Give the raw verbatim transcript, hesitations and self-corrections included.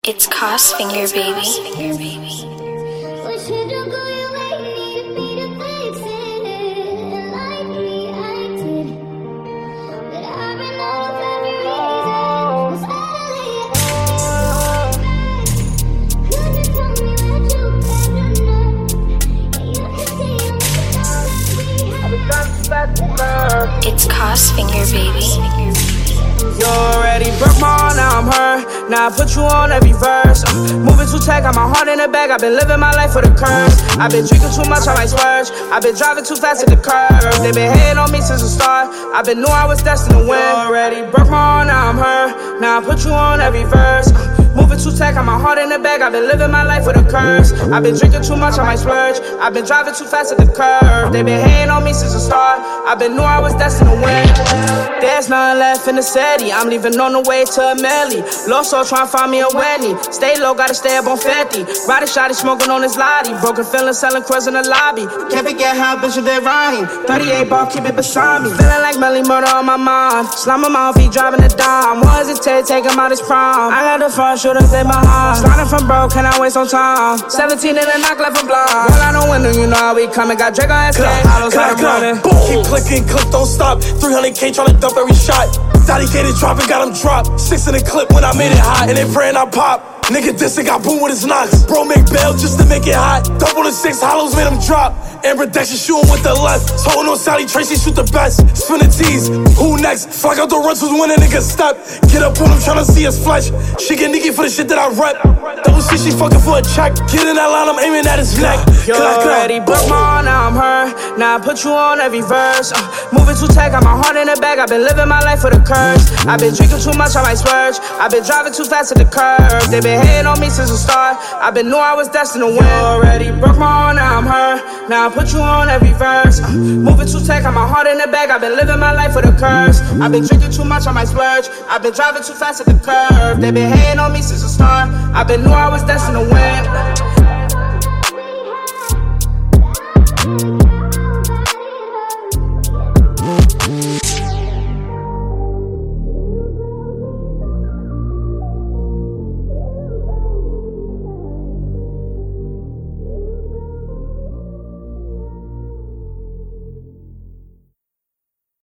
It's Cos Finger, baby. It's Cos Finger, baby. You already broke my heart, now I'm hurt. Now I put you on every verse. uh, Moving too tight, got my heart in the bag. I've been living my life for the curse. I've been drinking too much, I might splurge. I've been driving too fast at the curve. They been hating on me since the start. I've been knew I was destined to win. You already broke my heart, now I'm hurt. Now I put you on every verse. uh, Moving too tight, got my heart in the bag. I've been living my life for the curse. I've been drinking too much, I might splurge. I've been driving too fast at the curve. They been hating on me since the start. I've been knew I was destined to win. There's nothing left in the city. I'm leaving on the way to a Melly. Lost soul trying to find me a Wendy. Stay low, gotta stay up on fifty. Riding shotty, smoking on his lottie. Broken feelings, selling crows in the lobby. Can't forget how bitch they rhyme. thirty-eight ball, keep it beside me. Feeling like Melly murder on my mind. Slime him off, he driving the dime. Won't hesitate, take him out his prime. I got the front shooters in my heart. Starting from broke, can I waste some time? seventeen in the knock left from blind. Roll out the window, you know how we coming. Got Drake on his head, hollows like I'm running. Keep clicking, click, don't stop. three hundred K tryna dump every shot. Daddy gated dropping, got him dropped. Six in the clip when I made it hot. And they praying I pop. Nigga dissing, got boom with his knocks. Bro make bail just to make it hot. Double the six hollows made him drop. Amber Dexter shooting with the left. Holding on Sally Tracy, shoot the best. Spin the T's, who next? Flag out the runs was when a nigga step. Get up on him tryna see his flesh. She get nigga for the shit that I rep. Double C, she fucking for a check. Get in that line, I'm aiming at his neck. You already broke my heart, now I'm hurt. Now I put you on every verse. uh, Moving too tight, got my heart in the bag. I've been living my life for the curse. I've been drinking too much, I might splurge. I've been driving too fast at the curve. They been hating on me since the start. I've been knew I was destined to win. You already broke my heart, now I'm hurt. Now I put you on every verse. uh, Moving too tight, got my heart in the bag. I've been living my life for the curse. I've been drinking too much, I might splurge. I've been driving too fast at the curve. They been hating on me since the start. I've been knew I was destined to win.